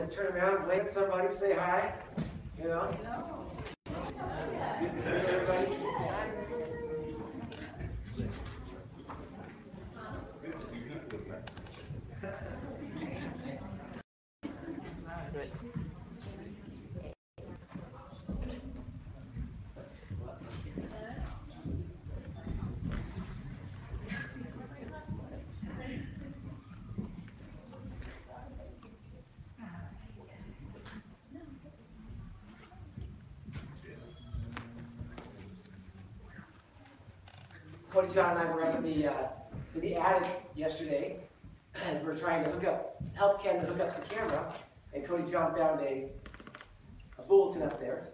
Turn around, wave at somebody, say hi. You know? Good to see everybody. Cody John and I were up in the attic yesterday as we were trying to help Ken to hook up the camera, and Cody John found a bulletin up there.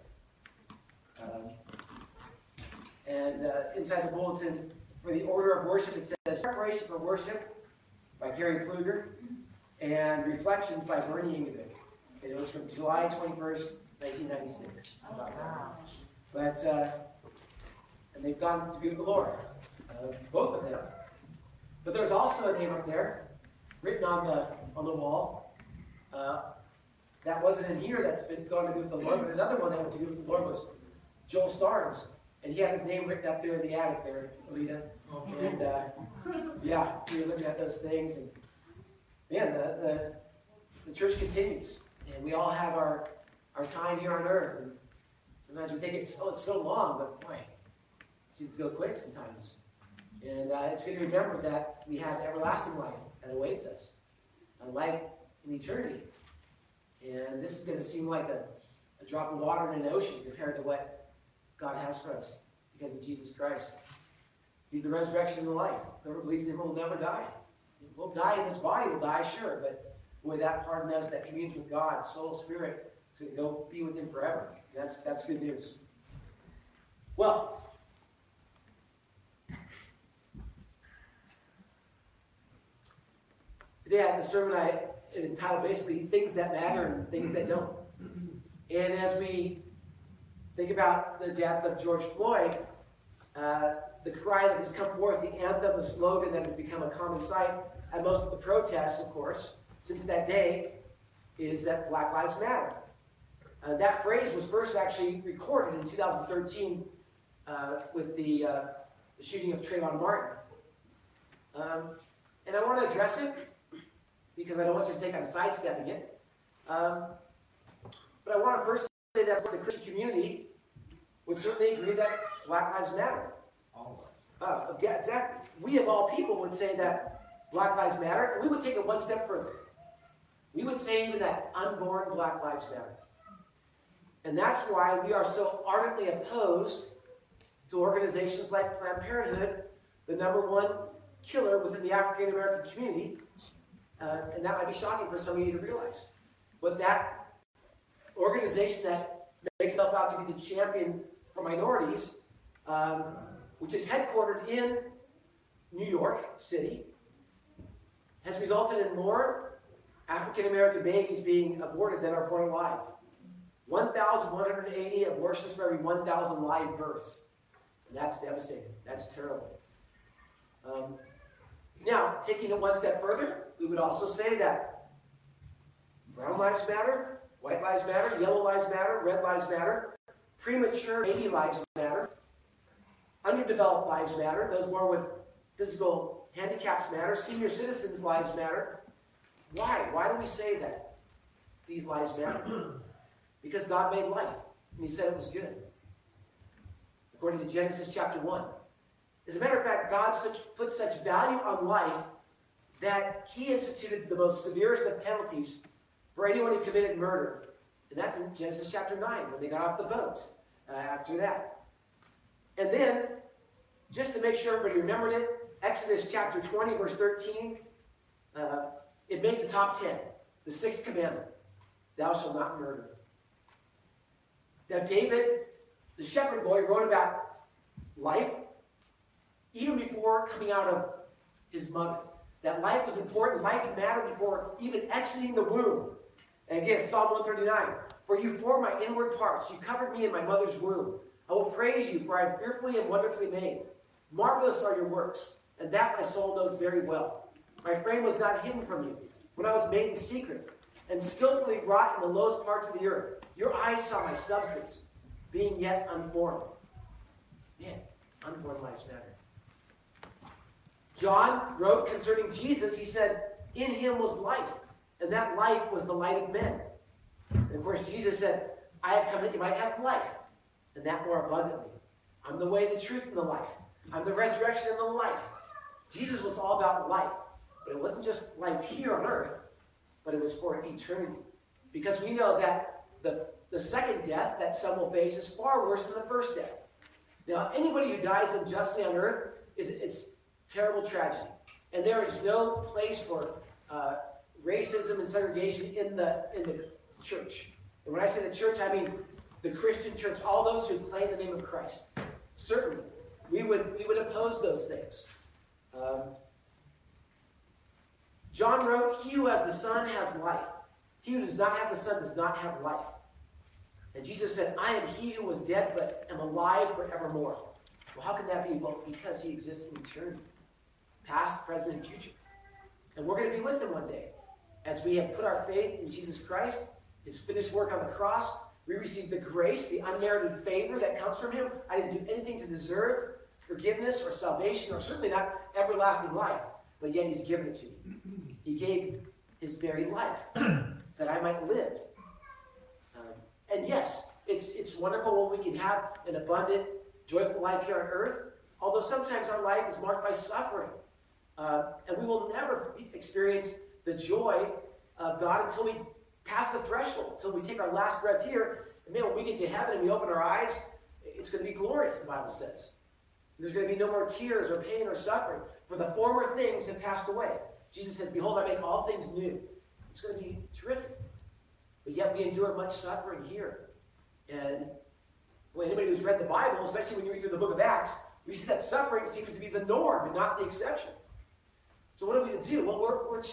Inside the bulletin, for the order of worship, it says Preparation for Worship by Gary Kluger and Reflections by Bernie Ingevik. It was from July 21st, 1996. Wow. But, and they've gone to be with the Lord. Both of them. But there's also a name up there, written on the wall. That wasn't in here. That's been going to be with the Lord. But another one that went to be with the Lord was Joel Starnes, and he had his name written up there in the attic there, Alita. And yeah, we were looking at those things, and man, the church continues, and we all have our time here on earth. And sometimes we think it's so long, but boy, it seems to go quick sometimes. And it's good to remember that we have everlasting life that awaits us, a life in eternity. And this is going to seem like a drop of water in an ocean compared to what God has for us because of Jesus Christ. He's the resurrection and the life. Whoever believes in him will never die. We'll die in this body, we'll die, sure, but with that part in us that communes with God, soul, spirit, it's going to go be with him forever. That's good news. Well, today I had the sermon entitled basically Things That Matter and Things That Don't. And as we think about the death of George Floyd, the cry that has come forth, the anthem, the slogan that has become a common sight at most of the protests, of course, since that day, is that Black Lives Matter. That phrase was first actually recorded in 2013 with the shooting of Trayvon Martin. And I want to address it, because I don't want you to think I'm sidestepping it. But I want to first say that the Christian community would certainly agree that Black Lives Matter. Yeah, exactly. We of all people would say that Black Lives Matter, and we would take it one step further. We would say even that unborn Black Lives Matter. And that's why we are so ardently opposed to organizations like Planned Parenthood, the number one killer within the African American community. And that might be shocking for some of you to realize. But that organization that makes itself out to be the champion for minorities, which is headquartered in New York City, has resulted in more African American babies being aborted than are born alive. 1,180 abortions for every 1,000 live births. And that's devastating. That's terrible. Now, taking it one step further, we would also say that brown lives matter, white lives matter, yellow lives matter, red lives matter, premature baby lives matter, underdeveloped lives matter, those born with physical handicaps matter, senior citizens' lives matter. Why? Why do we say that these lives matter? Because God made life, and he said it was good. According to Genesis chapter 1. As a matter of fact, God put such value on life that he instituted the most severest of penalties for anyone who committed murder. And that's in Genesis chapter 9, when they got off the boats after that. And then, just to make sure everybody remembered it, Exodus chapter 20, verse 13, it made the top 10. The sixth commandment, thou shalt not murder. Now David, the shepherd boy, wrote about life even before coming out of his mother. That life was important, life mattered before even exiting the womb. And again, Psalm 139, for you formed my inward parts, you covered me in my mother's womb. I will praise you, for I am fearfully and wonderfully made. Marvelous are your works, and that my soul knows very well. My frame was not hidden from you when I was made in secret, and skillfully wrought in the lowest parts of the earth. Your eyes saw my substance, being yet unformed. Man, unformed lives matter. John wrote concerning Jesus, he said, in him was life, and that life was the light of men. And of course, Jesus said, I have come that you might have life, and that more abundantly. I'm the way, the truth, and the life. I'm the resurrection and the life. Jesus was all about life. But it wasn't just life here on earth, but it was for eternity. Because we know that the second death that some will face is far worse than the first death. Now, anybody who dies unjustly on earth, it's terrible tragedy. And there is no place for racism and segregation in the church. And when I say the church, I mean the Christian church, all those who claim the name of Christ. Certainly, we would oppose those things. John wrote, he who has the Son has life. He who does not have the Son does not have life. And Jesus said, I am he who was dead, but am alive forevermore. Well, how can that be? Well, because he exists in eternity. Past, present, and future. And we're going to be with him one day. As we have put our faith in Jesus Christ, his finished work on the cross, we receive the grace, the unmerited favor that comes from him. I didn't do anything to deserve forgiveness or salvation, or certainly not everlasting life, but yet he's given it to me. He gave his very life that I might live. And yes, it's wonderful when we can have an abundant, joyful life here on earth, although sometimes our life is marked by suffering. And we will never experience the joy of God until we pass the threshold, until we take our last breath here. And man, when we get to heaven and we open our eyes, it's going to be glorious, the Bible says. There's going to be no more tears or pain or suffering, for the former things have passed away. Jesus says, behold, I make all things new. It's going to be terrific. But yet we endure much suffering here. And well, anybody who's read the Bible, especially when you read through the book of Acts, we see that suffering seems to be the norm and not the exception. So what are we to do? Well, we're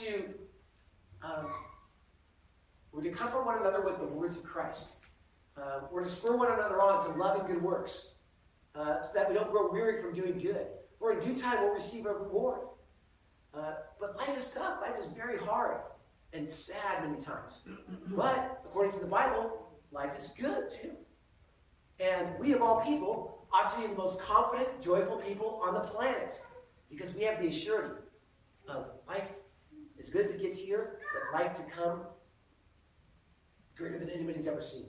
to comfort one another with the words of Christ. We're to spur one another on to love and good works, so that we don't grow weary from doing good. For in due time we'll receive a reward. But life is tough. Life is very hard and sad many times. But according to the Bible, life is good too. And we of all people ought to be the most confident, joyful people on the planet, because we have the assurity of life as good as it gets here, but life to come greater than anybody's ever seen.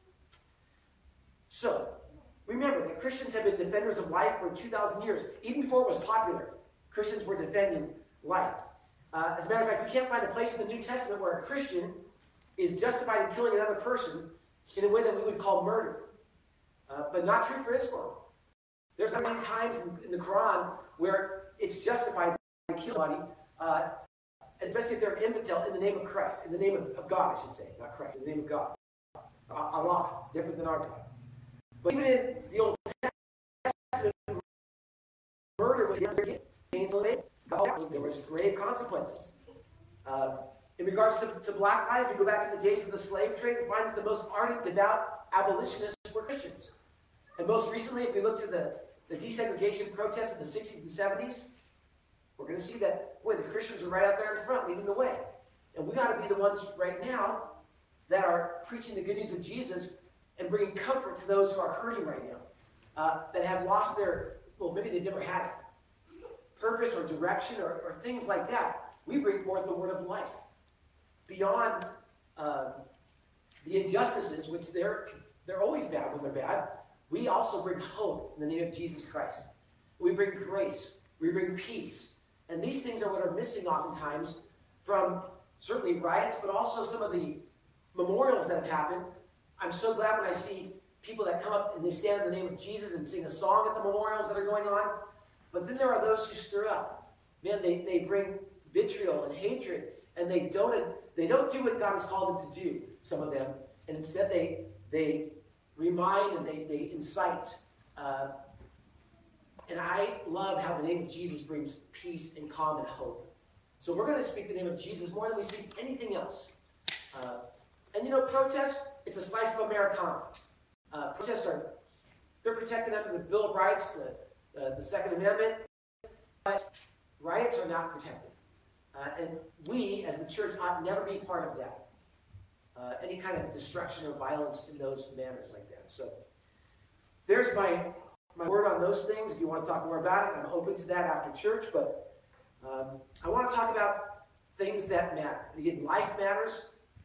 So, remember that Christians have been defenders of life for 2,000 years. Even before it was popular, Christians were defending life. As a matter of fact, you can't find a place in the New Testament where a Christian is justified in killing another person in a way that we would call murder. But not true for Islam. There's not many times in the Quran where it's justified to kill somebody, especially if they're infidel, in the name of Christ, in the name of God, I should say, not Christ, in the name of God. Allah, different than our God. But even in the Old Testament, murder was there was grave consequences. In regards to black lives, we go back to the days of the slave trade and find that the most ardent, devout abolitionists were Christians. And most recently, if we look to the desegregation protests of the 60s and 70s, we're going to see that, boy, the Christians are right out there in front, leading the way. And we got to be the ones right now that are preaching the good news of Jesus and bringing comfort to those who are hurting right now, that have lost their, well, maybe they never had purpose or direction or things like that. We bring forth the word of life. Beyond the injustices, which they're always bad when they're bad, we also bring hope in the name of Jesus Christ. We bring grace. We bring peace. And these things are what are missing oftentimes from certainly riots, but also some of the memorials that have happened. I'm so glad when I see people that come up and they stand in the name of Jesus and sing a song at the memorials that are going on. But then there are those who stir up. Man, they bring vitriol and hatred, and they don't do what God has called them to do, some of them. And instead they remind and they incite. And I love how the name of Jesus brings peace and calm and hope. So we're going to speak the name of Jesus more than we speak anything else. And you know, protests, it's a slice of Americana. Protests they're protected under the Bill of Rights, the Second Amendment, but riots are not protected. And we, as the church, ought never be part of that. any kind of destruction or violence in those manners like that. So there's my word on those things. If you want to talk more about it, I'm open to that after church. But I want to talk about things that matter. Again, life matters.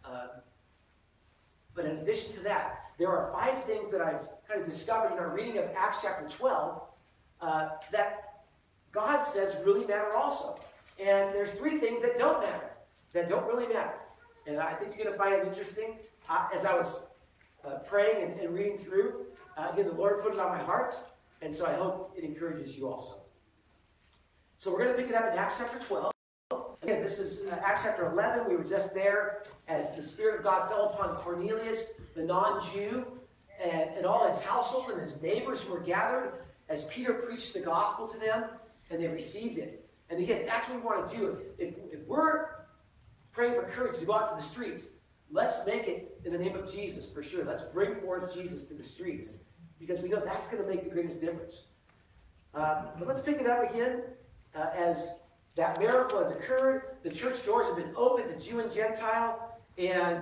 But in addition to that, there are 5 things that I've kind of discovered in our reading of Acts chapter 12 that God says really matter also. And there's 3 things that don't matter, that don't really matter. And I think you're going to find it interesting. As I was praying and reading through, again, the Lord put it on my heart, and so I hope it encourages you also. So we're going to pick it up in Acts chapter 12. Again, this is Acts chapter 11. We were just there as the Spirit of God fell upon Cornelius, the non-Jew, and all his household and his neighbors who were gathered as Peter preached the gospel to them, and they received it. And again, that's what we want to do. If we're praying for courage to go out to the streets, let's make it in the name of Jesus for sure. Let's bring forth Jesus to the streets because we know that's going to make the greatest difference. But let's pick it up again as that miracle has occurred. The church doors have been opened to Jew and Gentile. And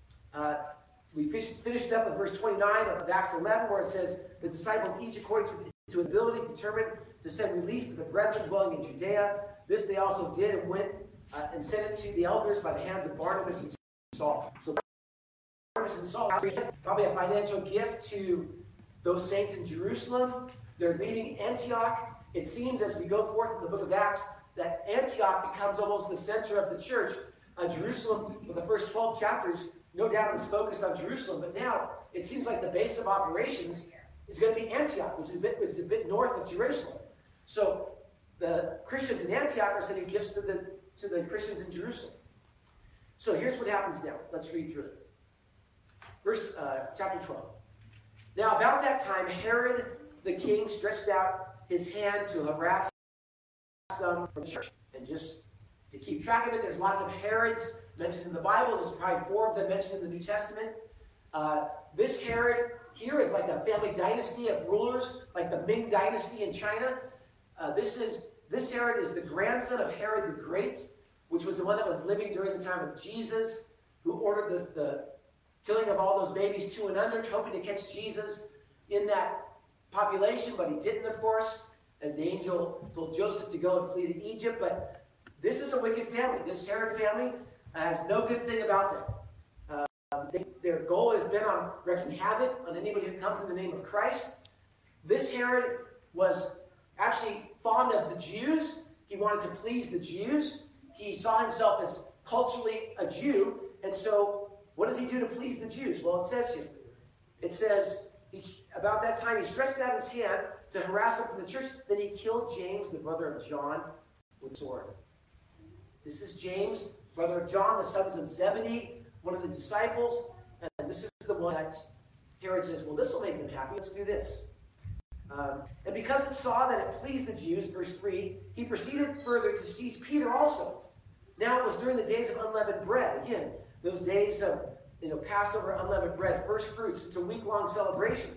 we finished up with verse 29 of Acts 11 where it says, the disciples each according to his ability determined to send relief to the brethren dwelling in Judea. This they also did and went and sent it to the elders by the hands of Barnabas and Saul. So Barnabas and Saul probably a financial gift to those saints in Jerusalem. They're leaving Antioch. It seems as we go forth in the book of Acts that Antioch becomes almost the center of the church. Jerusalem, with the first 12 chapters, no doubt was focused on Jerusalem, but now it seems like the base of operations is going to be Antioch, which is a bit north of Jerusalem. So the Christians in Antioch are sending gifts to the Christians in Jerusalem. So here's what happens now. Let's read through it. Chapter 12. Now about that time, Herod the king stretched out his hand to harass some from the church. And just to keep track of it, there's lots of Herods mentioned in the Bible. There's probably 4 of them mentioned in the New Testament. This Herod here is like a family dynasty of rulers, like the Ming dynasty in China. This Herod is the grandson of Herod the Great, which was the one that was living during the time of Jesus, who ordered the killing of all those babies 2 and under, hoping to catch Jesus in that population, but he didn't, of course, as the angel told Joseph to go and flee to Egypt. But this is a wicked family. This Herod family has no good thing about them. Their goal has been on wreaking havoc on anybody who comes in the name of Christ. This Herod was actually fond of the Jews. He wanted to please the Jews. He saw himself as culturally a Jew. And so what does he do to please the Jews? Well, it says here. It says, about that time he stretched out his hand to harass them from the church. Then he killed James, the brother of John, with a sword. This is James, brother of John, the sons of Zebedee, one of the disciples. And this is the one that Herod says, well, this will make them happy. Let's do this. And because it saw that it pleased the Jews, verse 3, he proceeded further to seize Peter also. Now it was during the days of unleavened bread. Again, those days of Passover, unleavened bread, first fruits. It's a week-long celebration.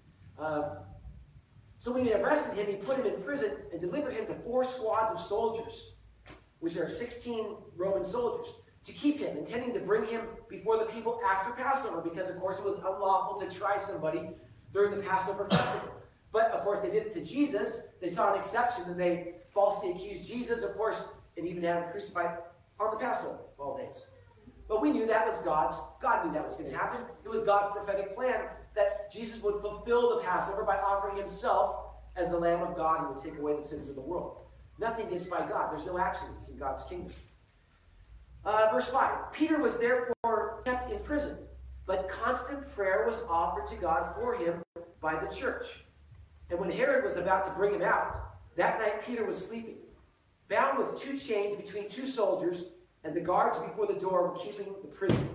So when he arrested him, he put him in prison and delivered him to 4 squads of soldiers, which are 16 Roman soldiers, to keep him, intending to bring him before the people after Passover, because, of course, it was unlawful to try somebody during the Passover festival. But, of course, they did it to Jesus. They saw an exception, and they falsely accused Jesus, of course, and even had him crucified on the Passover of all days. But we knew that was God knew that was going to happen. It was God's prophetic plan that Jesus would fulfill the Passover by offering himself as the Lamb of God who would take away the sins of the world. Nothing is by God. There's no accidents in God's kingdom. Verse 5, Peter was therefore kept in prison, but constant prayer was offered to God for him by the church. And when Herod was about to bring him out, that night Peter was sleeping, bound with 2 chains between 2 soldiers, and the guards before the door were keeping the prison.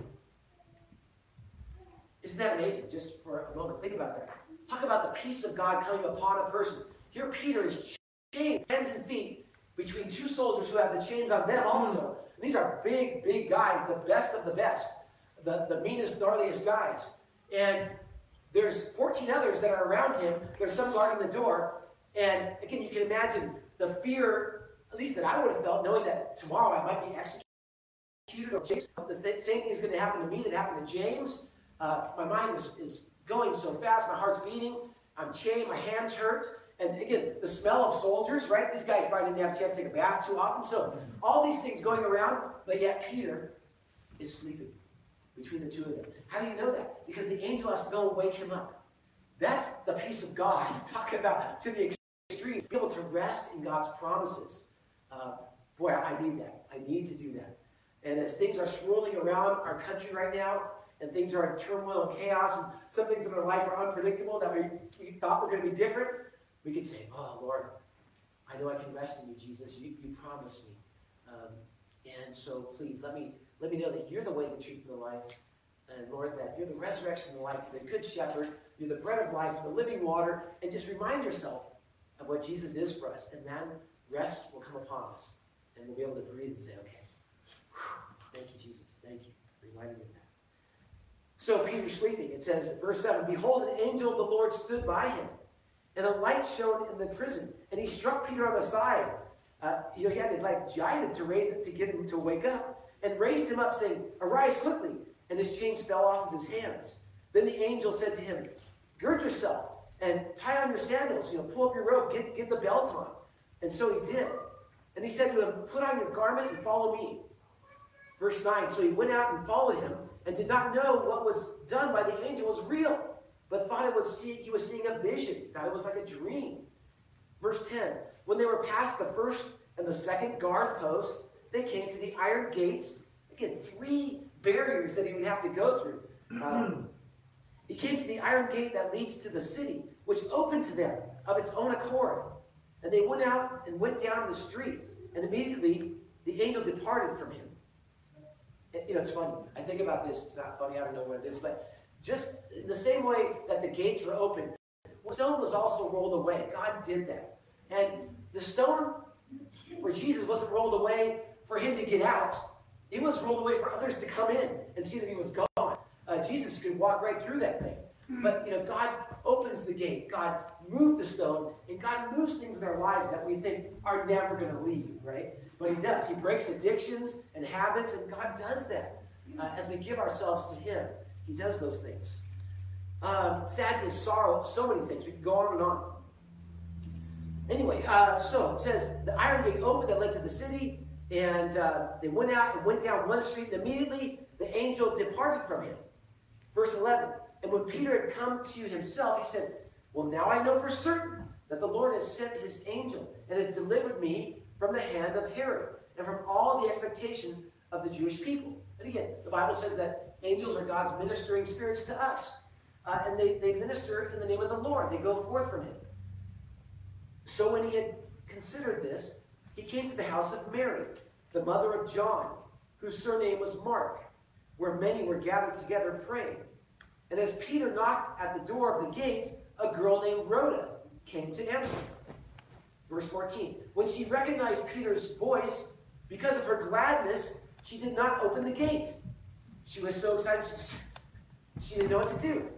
Isn't that amazing? Just for a moment, think about that. Talk about the peace of God coming upon a person. Here Peter is chained hands and feet between 2 soldiers who have the chains on them also. And these are big, big guys, the best of the best, the meanest, gnarliest guys. And there's 14 others that are around him. There's some guarding the door. And again, you can imagine the fear, at least that I would have felt, knowing that tomorrow I might be executed Peter or James. The same thing is going to happen to me that happened to James. My mind is going so fast. My heart's beating. I'm chained. My hands hurt. And again, the smell of soldiers, right? These guys probably didn't have a chance to take a bath too often. So all these things going around, but yet Peter is sleeping between the two of them. How do you know that? Because the angel has to go and wake him up. That's the peace of God. Talking about to the extreme. Be able to rest in God's promises. Boy, I need that. I need to do that. And as things are swirling around our country right now, and things are in turmoil and chaos, and some things in our life are unpredictable that we thought were going to be different, we could say, oh, Lord, I know I can rest in you, Jesus. You promised me. And so please let me know that you're the way, the truth, and the life. And Lord, that you're the resurrection and the life, you're the good shepherd, you're the bread of life, the living water. And just remind yourself of what Jesus is for us. And then rest will come upon us. And we'll be able to breathe and say, okay, thank you, Jesus. Thank you for reminding me of that. So Peter's sleeping. It says, verse 7, behold, an angel of the Lord stood by him, and a light shone in the prison. And he struck Peter on the side. He had to giant him to raise it to get him to wake up, and raised him up, saying, arise quickly. And his chains fell off of his hands. Then the angel said to him, gird yourself and tie on your sandals. Pull up your robe, get the belt on. And so he did. And he said to him, put on your garment and follow me. Verse 9, so he went out and followed him, and did not know what was done by the angel was real, but thought he was seeing a vision, thought it was like a dream. Verse 10, when they were past the first and the second guard posts, they came to the iron gates. Again, 3 barriers that he would have to go through. He came to the iron gate that leads to the city, which opened to them of its own accord. And they went out and went down the street, and immediately the angel departed from him. It's funny. I think about this. It's not funny. I don't know what it is. But just in the same way that the gates were open, the stone was also rolled away. God did that. And the stone for Jesus wasn't rolled away for him to get out. It was rolled away for others to come in and see that he was gone. Jesus could walk right through that thing. But, God opens the gate. God moved the stone. And God moves things in our lives that we think are never going to leave, right? But he does. He breaks addictions and habits, and God does that. As we give ourselves to him, he does those things. Sadness, sorrow, so many things. We can go on and on. Anyway, so it says, the iron gate opened that led to the city, and they went out and went down one street, and immediately the angel departed from him. Verse 11, and when Peter had come to himself, he said, well, now I know for certain that the Lord has sent his angel and has delivered me from the hand of Herod and from all the expectation of the Jewish people. And again, the Bible says that angels are God's ministering spirits to us. And they minister in the name of the Lord. They go forth from him. So when he had considered this, he came to the house of Mary, the mother of John, whose surname was Mark, where many were gathered together praying. And as Peter knocked at the door of the gate, a girl named Rhoda came to answer. Verse 14, when she recognized Peter's voice, because of her gladness, she did not open the gate. She was so excited, she didn't know what to do.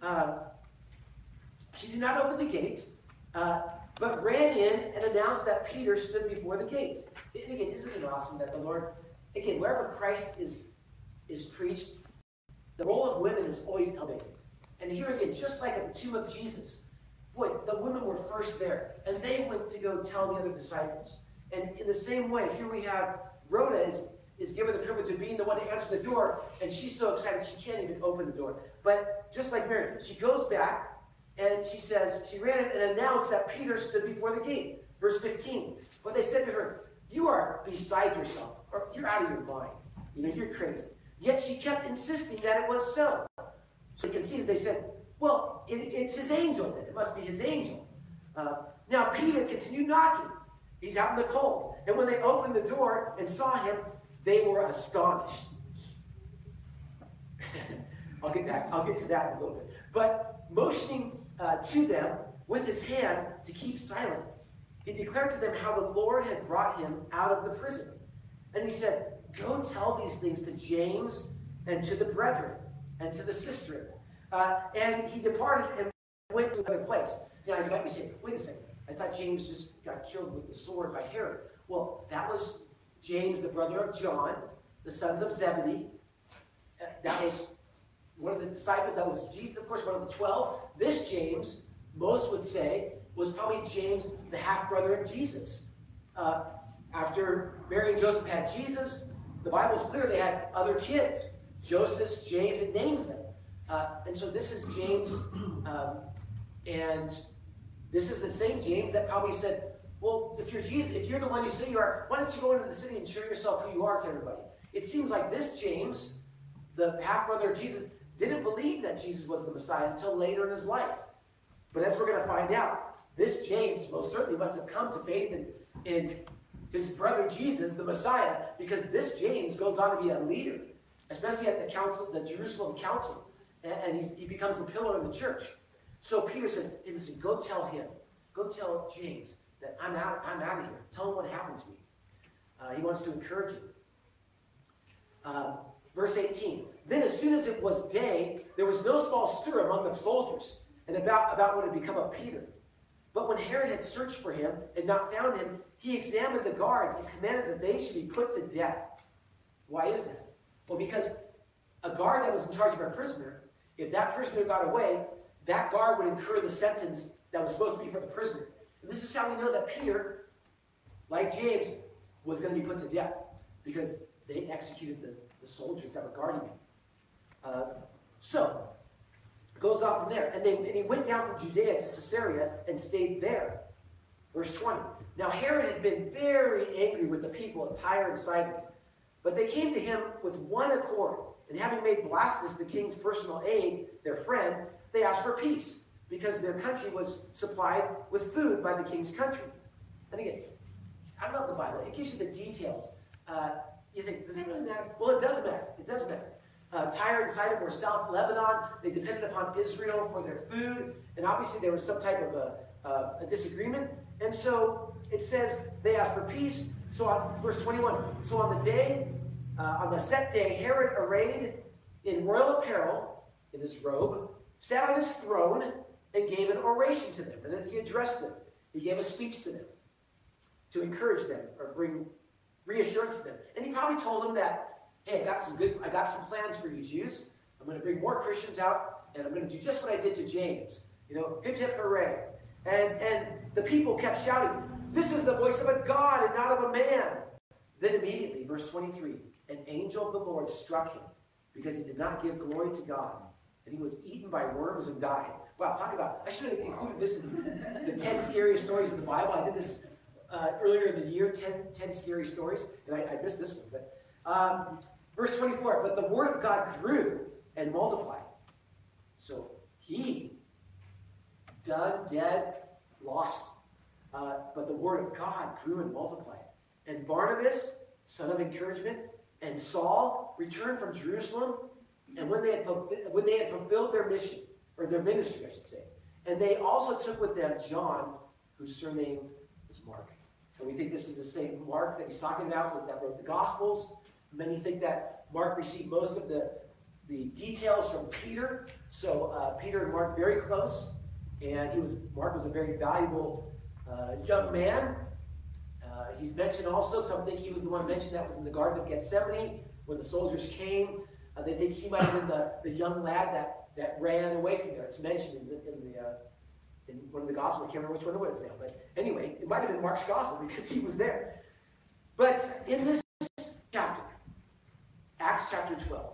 She did not open the gate, but ran in and announced that Peter stood before the gate. And again, isn't it awesome that the Lord, again, wherever Christ is preached, the role of women is always elevated. And here again, just like at the tomb of Jesus, boy, the women were first there, and they went to go tell the other disciples. And in the same way, here we have Rhoda is given the privilege of being the one to answer the door, and she's so excited she can't even open the door. But just like Mary, she goes back, and she says, she ran and announced that Peter stood before the gate. Verse 15, but they said to her, you are beside yourself, or you're out of your mind. You're crazy. Yet she kept insisting that it was so. So you can see that they said, well, it's his angel then. It must be his angel. Now Peter continued knocking. He's out in the cold. And when they opened the door and saw him, they were astonished. I'll get to that in a little bit. But motioning to them with his hand to keep silent, he declared to them how the Lord had brought him out of the prison. And he said, go tell these things to James and to the brethren and to the sister. And he departed and went to another place. Now you might be saying, wait a second, I thought James just got killed with the sword by Herod. Well, that was James, the brother of John, the sons of Zebedee. That was one of the disciples. That was Jesus, of course, one of the 12. This James, most would say, was probably James, the half-brother of Jesus. After Mary and Joseph had Jesus, the Bible's clear they had other kids. Joseph, James, it names them. And so this is James, and this is the same James that probably said, well, if you're Jesus, if you're the one you say you are, why don't you go into the city and show yourself who you are to everybody? It seems like this James, the half-brother of Jesus, didn't believe that Jesus was the Messiah until later in his life. But as we're going to find out, this James most certainly must have come to faith in his brother Jesus, the Messiah, because this James goes on to be a leader, especially at the council, the Jerusalem council, and he becomes a pillar of the church. So Peter says, hey, listen, go tell James that I'm out of here. Tell him what happened to me. He wants to encourage him. Verse 18, then as soon as it was day, there was no small stir among the soldiers, and about what had become of Peter. But when Herod had searched for him and not found him, he examined the guards and commanded that they should be put to death. Why is that? Well, because a guard that was in charge of a prisoner, if that prisoner got away, that guard would incur the sentence that was supposed to be for the prisoner. And this is how we know that Peter, like James, was going to be put to death, because they executed the soldiers that were guarding him. So, it goes on from there. And he went down from Judea to Caesarea and stayed there. Verse 20. Now Herod had been very angry with the people of Tyre and Sidon, but they came to him with one accord, and having made Blastus the king's personal aide, their friend, they asked for peace, because their country was supplied with food by the king's country. And again, I love the Bible. It gives you the details. You think, does it really matter? Well, it does matter. It does matter. Tyre and Sidon were South Lebanon. They depended upon Israel for their food. And obviously there was some type of a disagreement. And so it says they asked for peace. So on verse 21, so on the set day, Herod, arrayed in royal apparel, in his robe, sat on his throne and gave an oration to them. And then he addressed them. He gave a speech to them to encourage them or bring reassurance to them. And he probably told them that, hey, I got some plans for you Jews. I'm going to bring more Christians out, and I'm going to do just what I did to James. Hip, hip, hooray. And the people kept shouting, this is the voice of a God and not of a man. Then immediately, verse 23, an angel of the Lord struck him because he did not give glory to God, and he was eaten by worms and died. Wow, talk about, I should have included this in the 10 scariest stories of the Bible. I did this earlier in the year, 10 scary stories, and I missed this one. But verse 24, but the word of God grew and multiplied. So he, done, dead, lost. But the word of God grew and multiplied. And Barnabas, son of encouragement, and Saul returned from Jerusalem, and when they had fulfilled their mission, or their ministry, I should say, and they also took with them John, whose surname was Mark. And we think this is the same Mark that he's talking about, that wrote the Gospels. Many think that Mark received most of the details from Peter. So Peter and Mark very close, and Mark was a very valuable young man. He's mentioned also, some think he was the one mentioned that was in the Garden of Gethsemane when the soldiers came. They think he might have been the young lad that ran away from there. It's mentioned in one of the Gospels. I can't remember which one it was now. But anyway, it might have been Mark's Gospel because he was there. But in this chapter, Acts chapter 12,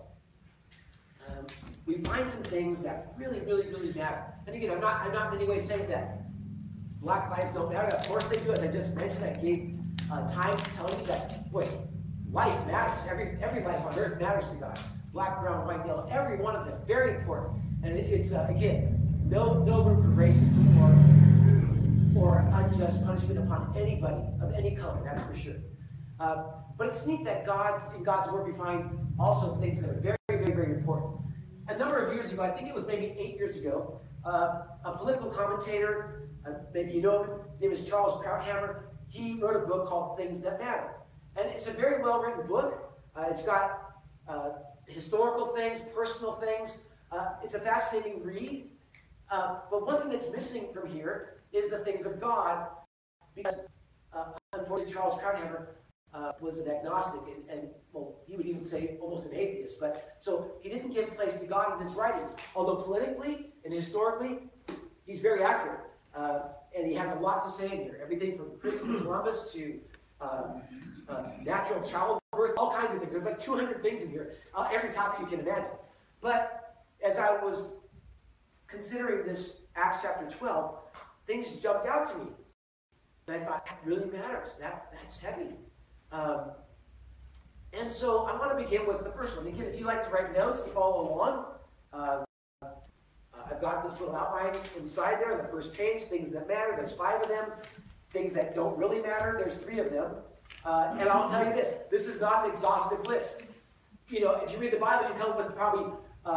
we find some things that really, really, really matter. And again, I'm not in any way saying that Black lives don't matter. Of course they do. As I just mentioned, I gave time to tell you that, boy, life matters. Every life on earth matters to God. Black, brown, white, yellow, every one of them, very important. And it's, again, no room for racism or unjust punishment upon anybody of any color, that's for sure. But it's neat that in God's Word we find also things that are very, very, very important. A number of years ago, I think it was maybe 8 years ago, a political commentator, maybe you know him, his name is Charles Krauthammer, he wrote a book called Things That Matter. And it's a very well-written book. It's got historical things, personal things. It's a fascinating read. But one thing that's missing from here is the things of God, because unfortunately Charles Krauthammer was an agnostic, and well, he would even say almost an atheist. But so he didn't give place to God in his writings, although politically and historically, he's very accurate, and he has a lot to say in here. Everything from Christopher Columbus to natural childbirth, all kinds of things. There's like 200 things in here, every topic you can imagine. But as I was considering this Acts chapter 12, things jumped out to me. And I thought, that really matters. That's heavy. And so I want to begin with the first one. Again, if you like to write notes to follow along, I've got this little outline inside there, the first page, things that matter. There's 5 of them. Things that don't really matter, there's 3 of them. And I'll tell you this is not an exhaustive list. You know, if you read the Bible, you come up with probably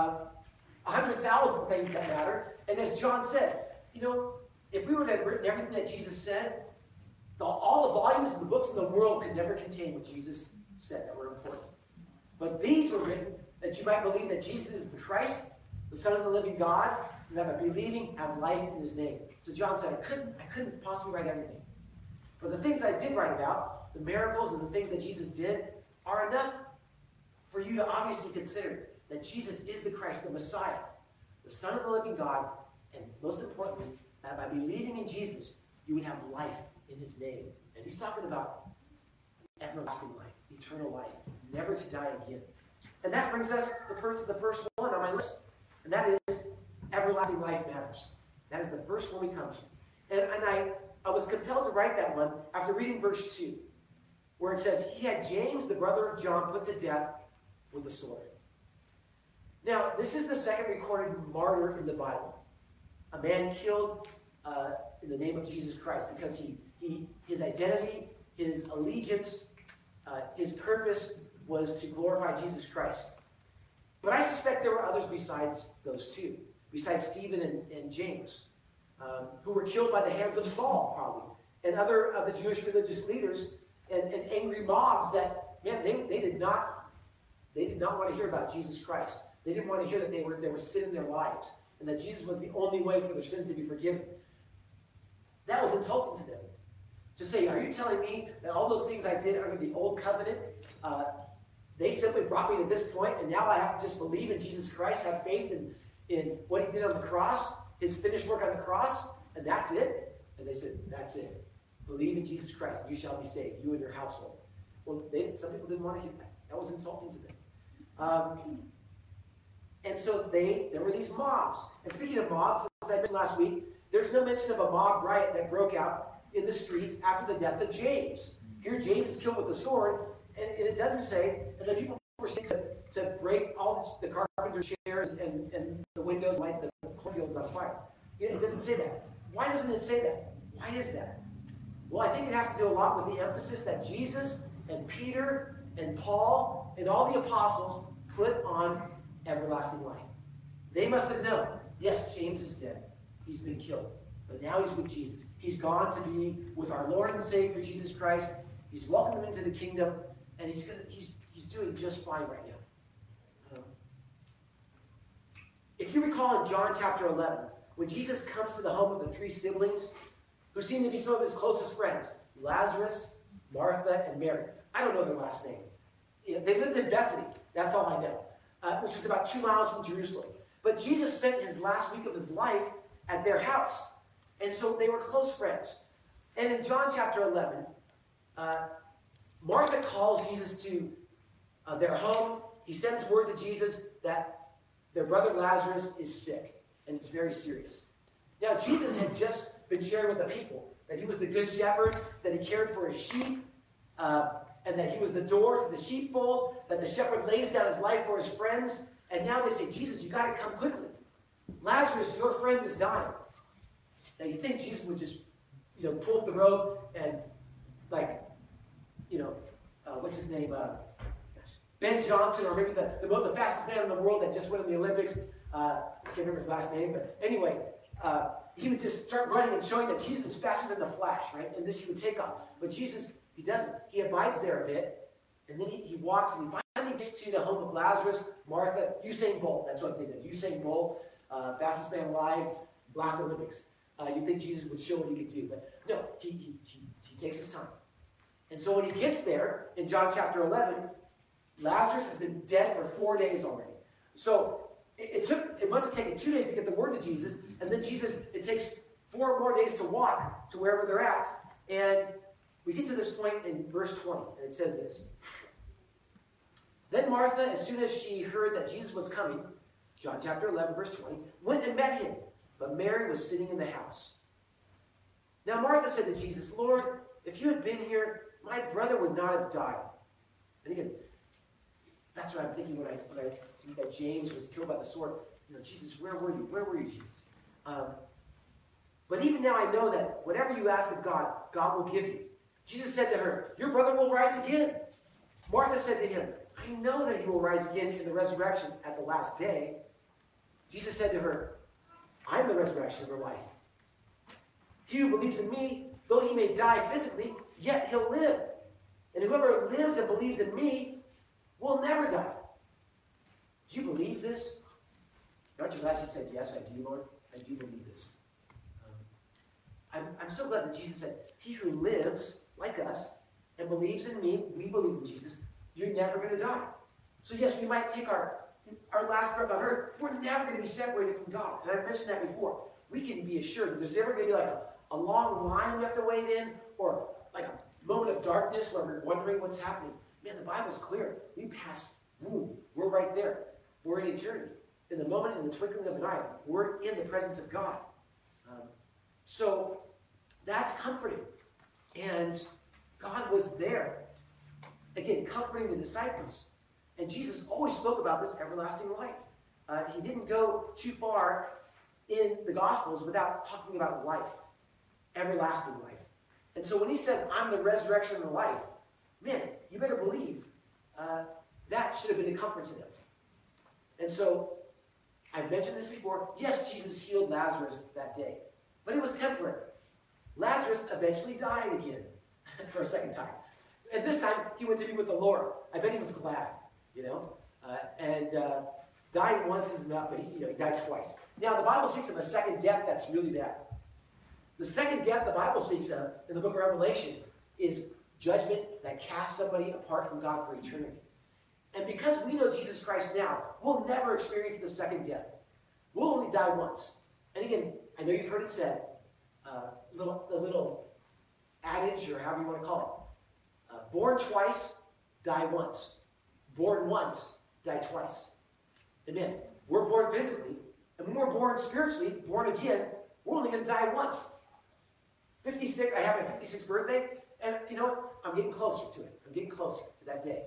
100,000 things that matter. And as John said, you know, if we were to have written everything that Jesus said, all the volumes of the books in the world could never contain what Jesus said that were important. But these were written that you might believe that Jesus is the Christ, the Son of the living God, and that by believing have life in his name. So John said, I couldn't possibly write everything. But the things I did write about, the miracles and the things that Jesus did, are enough for you to obviously consider that Jesus is the Christ, the Messiah, the Son of the living God, and most importantly, that by believing in Jesus, you would have life in his name. And he's talking about everlasting life, eternal life, never to die again. And that brings us to the first one on my list. And that is everlasting life matters. That is the first one we come to. And I was compelled to write that one after reading verse 2, where it says, he had James, the brother of John, put to death with a sword. Now, this is the second recorded martyr in the Bible. A man killed in the name of Jesus Christ because his identity, his allegiance, his purpose was to glorify Jesus Christ. But I suspect there were others besides those two, besides Stephen and James, who were killed by the hands of Saul, probably, and other of the Jewish religious leaders and angry mobs that, man, they did not want to hear about Jesus Christ. They didn't want to hear that there was sin in their lives and that Jesus was the only way for their sins to be forgiven. That was insulting to them. To say, are you telling me that all those things I did under the old covenant, they simply brought me to this point, and now I have to just believe in Jesus Christ, have faith in what he did on the cross, his finished work on the cross, and that's it? And they said, that's it. Believe in Jesus Christ, and you shall be saved, you and your household. Well, some people didn't want to hear that. That was insulting to them. And so there were these mobs. And speaking of mobs, as I mentioned last week, there's no mention of a mob riot that broke out in the streets after the death of James. Here, James is killed with a sword, and it doesn't say, and the people were saying to break all the carpenter's chairs and the windows, light the cornfields on fire. It doesn't say that. Why doesn't it say that? Why is that? Well, I think it has to do a lot with the emphasis that Jesus and Peter and Paul and all the apostles put on everlasting life. They must have known, yes, James is dead. He's been killed. But now he's with Jesus. He's gone to be with our Lord and Savior, Jesus Christ. He's welcomed him into the kingdom, and he's doing just fine right now. If you recall in John chapter 11, when Jesus comes to the home of the 3 siblings, who seem to be some of his closest friends, Lazarus, Martha, and Mary. I don't know their last name. They lived in Bethany. That's all I know, which was about 2 miles from Jerusalem. But Jesus spent his last week of his life at their house. And so they were close friends. And in John chapter 11, Martha calls Jesus to their home. He sends word to Jesus that their brother Lazarus is sick, and it's very serious. Now, Jesus had just been sharing with the people that he was the good shepherd, that he cared for his sheep, and that he was the door to the sheepfold, that the shepherd lays down his life for his friends. And now they say, Jesus, you got to come quickly. Lazarus, your friend, is dying. Now, you think Jesus would just, pull up the robe and, what's his name? Ben Johnson, or maybe the fastest man in the world that just went in the Olympics. I can't remember his last name, but anyway, he would just start running and showing that Jesus is faster than the Flash, right? And this he would take off. But Jesus, he doesn't. He abides there a bit, and then he walks, and he finally gets to the home of Lazarus, Martha, Usain Bolt. That's what they did. Usain Bolt, fastest man alive, last Olympics. You'd think Jesus would show what he could do, but no, he takes his time. And so when he gets there, in John chapter 11, Lazarus has been dead for 4 days already. So it must have taken 2 days to get the word to Jesus, and then it takes 4 more days to walk to wherever they're at. And we get to this point in verse 20, and it says this. Then Martha, as soon as she heard that Jesus was coming, John chapter 11, verse 20, went and met him, but Mary was sitting in the house. Now Martha said to Jesus, Lord, if you had been here, my brother would not have died. And again, that's what I'm thinking when I see that James was killed by the sword. Jesus, where were you? Where were you, Jesus? But even now I know that whatever you ask of God, God will give you. Jesus said to her, your brother will rise again. Martha said to him, I know that he will rise again in the resurrection at the last day. Jesus said to her, I am the resurrection and the life. He who believes in me, though he may die physically, yet he'll live. And whoever lives and believes in me will never die. Do you believe this? Aren't you glad she said, yes, I do, Lord? I do believe this. I'm so glad that Jesus said, he who lives like us and believes in me, we believe in Jesus, you're never going to die. So yes, we might take our last breath on earth. We're never going to be separated from God. And I've mentioned that before. We can be assured that there's never going to be like a long line we have to wait in, or like a moment of darkness where we're wondering what's happening. Man, the Bible's clear. We pass, boom, we're right there. We're in eternity. In the moment, in the twinkling of an eye, we're in the presence of God. So that's comforting. And God was there, again, comforting the disciples. And Jesus always spoke about this everlasting life. He didn't go too far in the Gospels without talking about life, everlasting life. And so when he says, I'm the resurrection and the life, man, you better believe that should have been a comfort to them. And so, I've mentioned this before. Yes, Jesus healed Lazarus that day, but it was temporary. Lazarus eventually died again for a second time. And this time, he went to be with the Lord. I bet he was glad, dying once is enough, but he died twice. Now, the Bible speaks of a second death that's really bad. The second death the Bible speaks of in the book of Revelation is judgment that casts somebody apart from God for eternity. And because we know Jesus Christ now, we'll never experience the second death. We'll only die once. And again, I know you've heard it said, the little adage, or however you want to call it. Born twice, die once. Born once, die twice. Amen. We're born physically, and when we're born spiritually, born again, we're only going to die once. 56, I have my 56th birthday, and I'm getting closer to it. I'm getting closer to that day.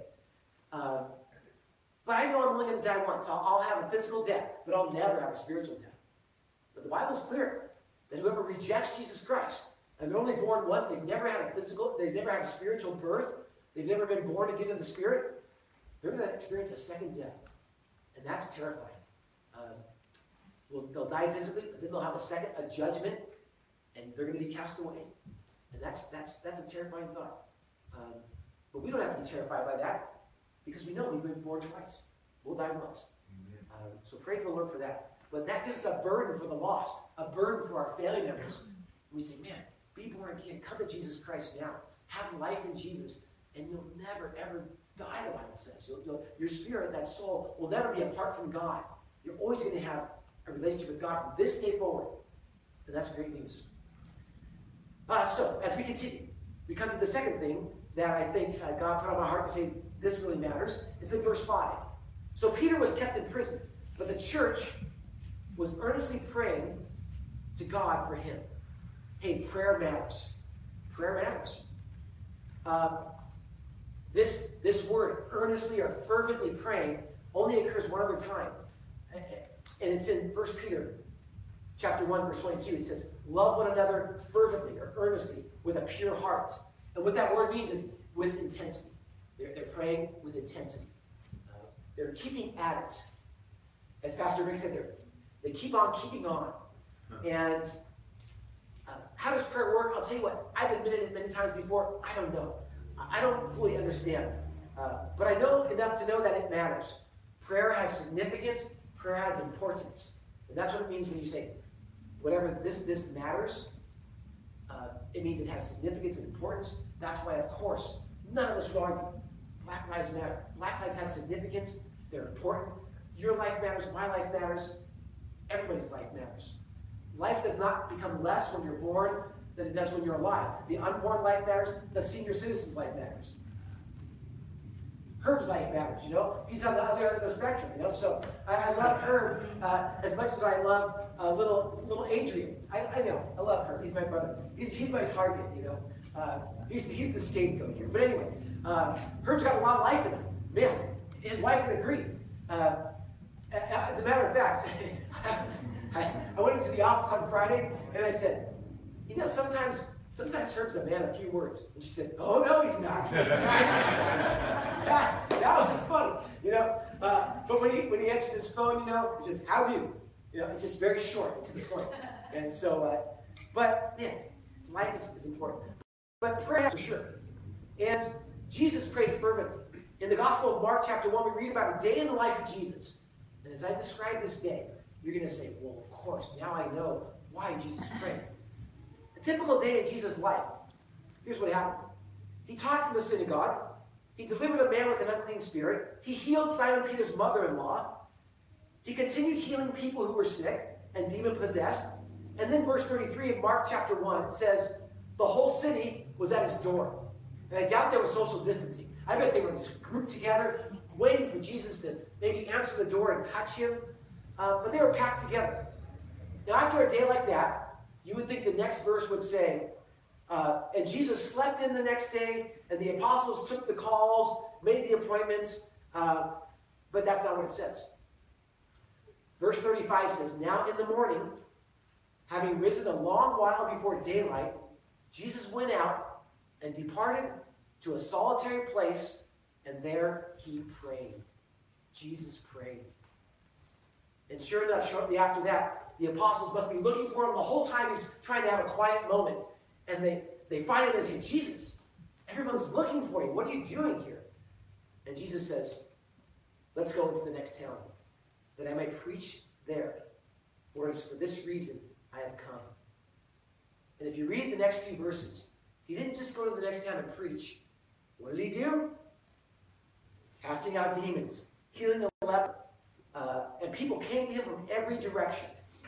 But I know I'm only going to die once. I'll have a physical death, but I'll never have a spiritual death. But the Bible's clear that whoever rejects Jesus Christ, and they're only born once, they've never had a physical, they've never had a spiritual birth, they've never been born again in the Spirit, they're going to experience a second death. And that's terrifying. They'll die physically, but then they'll have a judgment, and they're going to be cast away. And that's a terrifying thought. But we don't have to be terrified by that, because we know we've been born twice. We'll die once. So praise the Lord for that. But that gives us a burden for the lost, a burden for our family members. We say, man, be born again. Come to Jesus Christ now. Have life in Jesus, and you'll never, ever die, the Bible says. Your spirit, that soul, will never be apart from God. You're always going to have a relationship with God from this day forward. And that's great news. So, as we continue, we come to the second thing that I think God put on my heart to say this really matters. It's in verse 5. So Peter was kept in prison, but the church was earnestly praying to God for him. Hey, prayer matters. Prayer matters. This word, earnestly or fervently praying, only occurs one other time. And it's in 1 Peter chapter 1, verse 22. It says, love one another fervently or earnestly with a pure heart. And what that word means is with intensity. They're praying with intensity. They're keeping at it. As Pastor Rick said, they keep on keeping on. And how does prayer work? I'll tell you what, I've admitted it many times before. I don't know. I don't fully understand. But I know enough to know that it matters. Prayer has significance. Prayer has importance. And that's what it means when you say, whatever this matters, it means it has significance and importance. That's why, of course, none of us would argue. Black lives matter. Black lives have significance. They're important. Your life matters. My life matters. Everybody's life matters. Life does not become less when you're born than it does when you're alive. The unborn life matters. The senior citizen's life matters. Herb's life matters, He's on the other end of the spectrum, So I love Herb as much as I love little Adrian. I know. I love Herb. He's my brother. He's my target, He's the scapegoat here. But anyway, Herb's got a lot of life in him. Man, his wife would agree. As a matter of fact, I went into the office on Friday and I said, sometimes Herb's a man of few words. And she said, oh, no, he's not. That was funny, But when he answers his phone, it's just, how do? It's just very short and to the point. And so, but, man, life is important. But prayer, for sure. And Jesus prayed fervently. In the Gospel of Mark, chapter 1, we read about a day in the life of Jesus. And as I describe this day, you're going to say, well, of course, now I know why Jesus prayed. A typical day in Jesus' life. Here's what happened. He taught in the synagogue. He delivered a man with an unclean spirit. He healed Simon Peter's mother-in-law. He continued healing people who were sick and demon-possessed. And then verse 33 of Mark chapter 1 says, the whole city was at his door. And I doubt there was social distancing. I bet they were just grouped together, waiting for Jesus to maybe answer the door and touch him. But they were packed together. Now, after a day like that, you would think the next verse would say, and Jesus slept in the next day, and the apostles took the calls, made the appointments, but that's not what it says. Verse 35 says, now in the morning, having risen a long while before daylight, Jesus went out and departed to a solitary place, and there he prayed. Jesus prayed. And sure enough, shortly after that, the apostles must be looking for him the whole time he's trying to have a quiet moment. And they find him and say, Jesus, everyone's looking for you. What are you doing here? And Jesus says, let's go into the next town, that I might preach there. For it is for this reason I have come. And if you read the next few verses, he didn't just go to the next town and preach. What did he do? Casting out demons, healing the leper, and people came to him from every direction.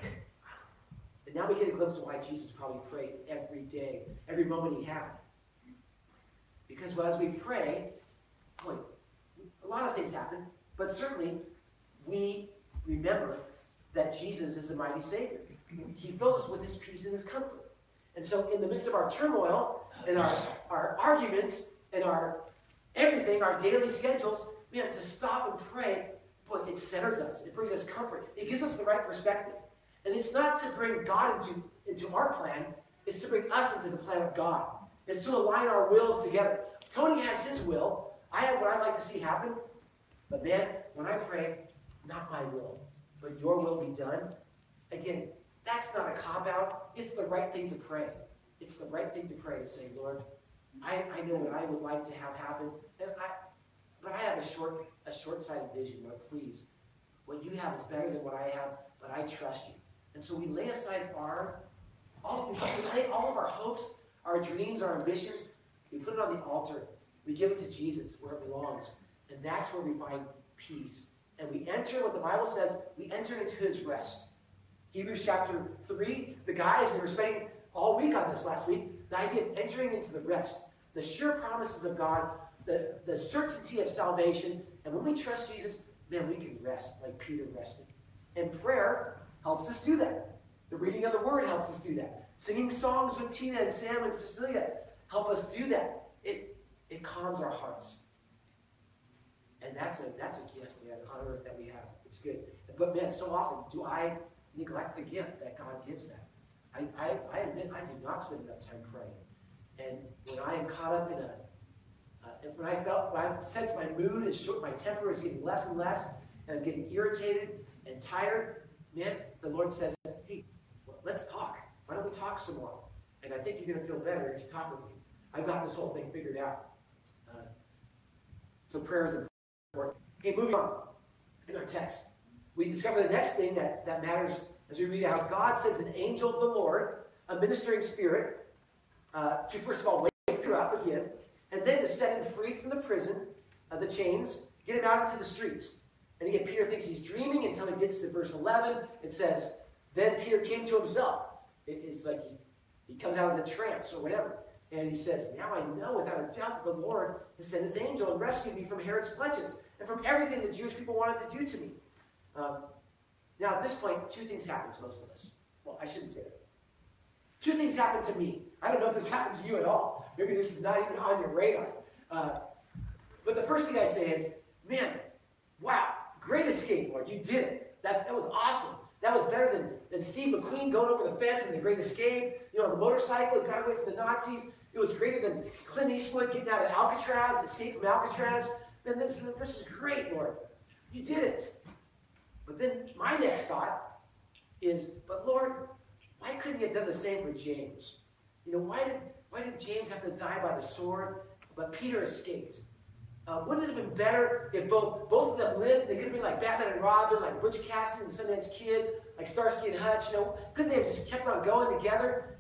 And now we get a glimpse of why Jesus probably prayed every day, every moment he had. Because as we pray, boy, a lot of things happen, but certainly we remember that Jesus is a mighty Savior. He fills us with his peace and his comfort. And so in the midst of our turmoil and our arguments and our everything, our daily schedules, man, to stop and pray, boy, it centers us. It brings us comfort. It gives us the right perspective. And it's not to bring God into our plan. It's to bring us into the plan of God. It's to align our wills together. Tony has his will. I have what I'd like to see happen. But man, when I pray, not my will, but your will be done. Again, that's not a cop-out. It's the right thing to pray. It's the right thing to pray to say, Lord, I know what I would like to have happen. But I have a short-sighted vision, Lord, please. What you have is better than what I have, but I trust you. And so we lay aside all of our hopes, our dreams, our ambitions. We put it on the altar. We give it to Jesus where it belongs. And that's where we find peace. And we enter, what the Bible says, we enter into his rest. Hebrews chapter 3, the guys, we were spending all week on this last week, the idea of entering into the rest, the sure promises of God, the certainty of salvation. And when we trust Jesus, man, we can rest like Peter rested. And prayer helps us do that. The reading of the word helps us do that. Singing songs with Tina and Sam and Cecilia help us do that. It calms our hearts. And that's a gift, man, on earth that we have. It's good. But man, so often do I neglect the gift that God gives that. I admit I do not spend enough time praying. And when I am caught up when I sense my mood is short, my temper is getting less and less, and I'm getting irritated and tired, man, the Lord says, hey, let's talk. Why don't we talk some more? And I think you're going to feel better if you talk with me. I've got this whole thing figured out. So prayer is important. Okay, moving on in our text. We discover the next thing that matters as we read how God sends an angel of the Lord, a ministering spirit, to first of all wake Peter up again, and then to set him free from the prison, the chains, get him out into the streets. And again, Peter thinks he's dreaming until he gets to verse 11. It says, then Peter came to himself. It's like he comes out of the trance or whatever. And he says, now I know without a doubt that the Lord has sent his angel and rescued me from Herod's clutches and from everything the Jewish people wanted to do to me. Now, at this point, two things happen to most of us. Well, I shouldn't say that. Two things happen to me. I don't know if this happens to you at all. Maybe this is not even on your radar. But the first thing I say is, man, wow, great escape, Lord. You did it. That was awesome. That was better than Steve McQueen going over the fence in The Great Escape. On the motorcycle, he got away from the Nazis. It was greater than Clint Eastwood getting out of Alcatraz, escape from Alcatraz. Man, this is great, Lord. You did it. But then my next thought is, but Lord, why couldn't you have done the same for James? Why did James have to die by the sword, but Peter escaped? Wouldn't it have been better if both of them lived? They could have been like Batman and Robin, like Butch Cassidy and Sundance Kid, like Starsky and Hutch. Couldn't they have just kept on going together?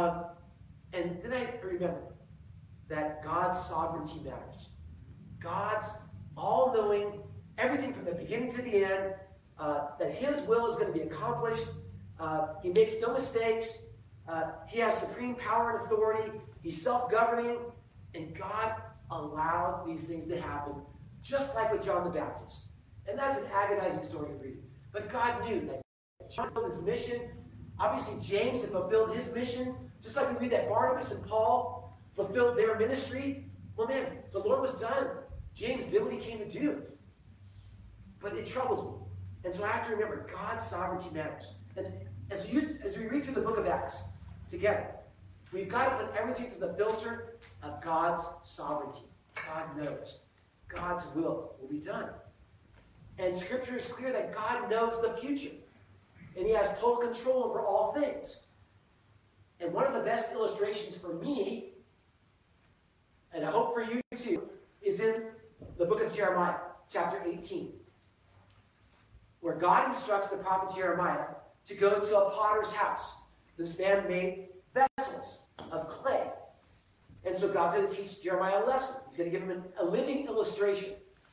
And then I remember that God's sovereignty matters. God's all-knowing, everything from the beginning to the end, that his will is going to be accomplished. He makes no mistakes. He has supreme power and authority. He's self-governing. And God allowed these things to happen, just like with John the Baptist. And that's an agonizing story to read. But God knew that John fulfilled his mission. Obviously, James had fulfilled his mission. Just like we read that Barnabas and Paul fulfilled their ministry. Well, man, the Lord was done. James did what he came to do. But it troubles me. And so I have to remember, God's sovereignty matters. And as we read through the book of Acts together, we've got to put everything through the filter of God's sovereignty. God knows. God's will be done. And Scripture is clear that God knows the future. And he has total control over all things. And one of the best illustrations for me, and I hope for you too, is in the book of Jeremiah, chapter 18, where God instructs the prophet Jeremiah to go to a potter's house. This man made vessels of clay. And so God's going to teach Jeremiah a lesson. He's going to give him a living illustration.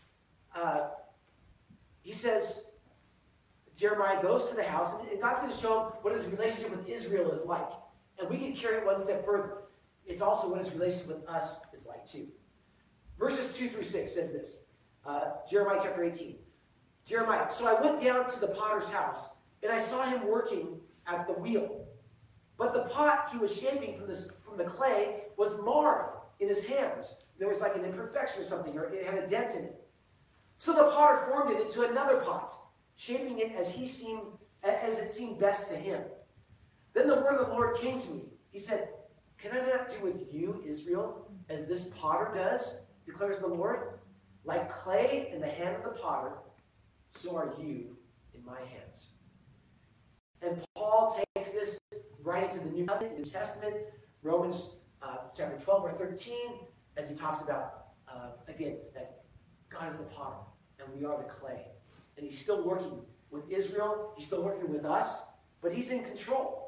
He says, Jeremiah goes to the house, and God's going to show him what his relationship with Israel is like. And we can carry it one step further. It's also what his relationship with us is like too. Verses 2 through 6 says this. Jeremiah chapter 18. Jeremiah, so I went down to the potter's house, and I saw him working at the wheel. But the pot he was shaping from the clay was marred in his hands. There was like an imperfection or something, or it had a dent in it. So the potter formed it into another pot, shaping it as it seemed best to him. Then the word of the Lord came to me. He said, can I not do with you, Israel, as this potter does, declares the Lord? Like clay in the hand of the potter, so are you in my hands. And Paul takes this right into the New Testament, Romans chapter 12 or 13, as he talks about, again, that God is the potter, and we are the clay. And he's still working with Israel, he's still working with us, but he's in control.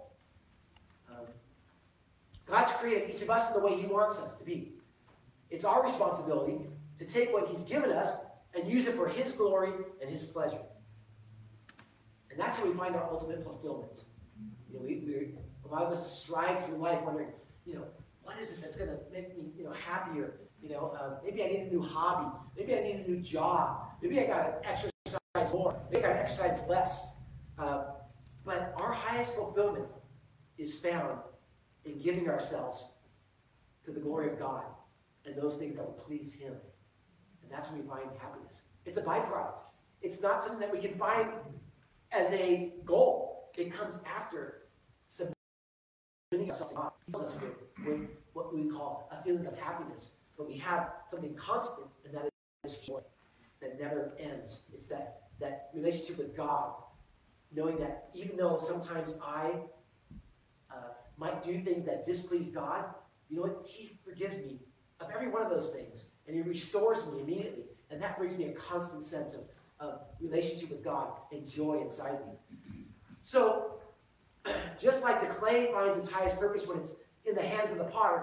God's created each of us in the way he wants us to be. It's our responsibility to take what he's given us and use it for his glory and his pleasure. And that's how we find our ultimate fulfillment. A lot of us strive through life wondering, what is it that's going to make me, happier? Maybe I need a new hobby. Maybe I need a new job. Maybe I got to exercise more. Maybe I got to exercise less. But our highest fulfillment is found in giving ourselves to the glory of God and those things that will please him. And that's when we find happiness. It's a byproduct. It's not something that we can find as a goal. It comes after submitting ourselves to God. He fills us with what we call a feeling of happiness. But we have something constant, and that is joy that never ends. It's that relationship with God, knowing that even though sometimes I might do things that displease God, you know what? He forgives me of every one of those things, and he restores me immediately. And that brings me a constant sense of relationship with God and joy inside me. So, just like the clay finds its highest purpose when it's in the hands of the potter,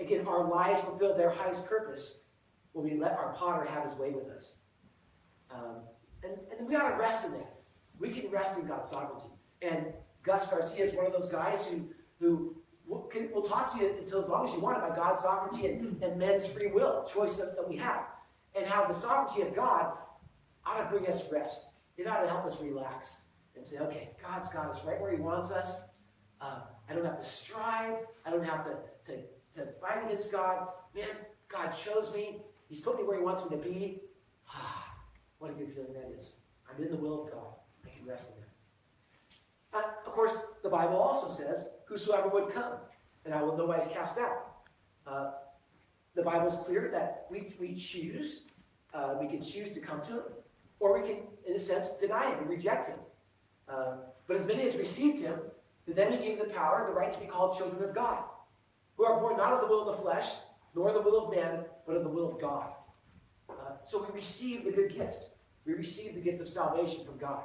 again, our lives fulfill their highest purpose when we let our potter have his way with us. And we ought to rest in that. We can rest in God's sovereignty. And Gus Garcia is one of those guys who will talk to you until as long as you want about God's sovereignty and men's free will, choice that we have. And how the sovereignty of God ought to bring us rest. It ought to help us relax and say, okay, God's got us right where he wants us. I don't have to strive. I don't have to fight against God. Man, God chose me. He's put me where he wants me to be. What a good feeling that is. I'm in the will of God. I can rest in that. Of course, the Bible also says, whosoever would come, and I will no wise cast out. The Bible's clear that we choose. We can choose to come to him, or we can, in a sense, deny him and reject him. But as many as received him, to them he gave the power, the right to be called children of God, who are born not of the will of the flesh, nor the will of man, but of the will of God. So we receive the good gift. We receive the gift of salvation from God.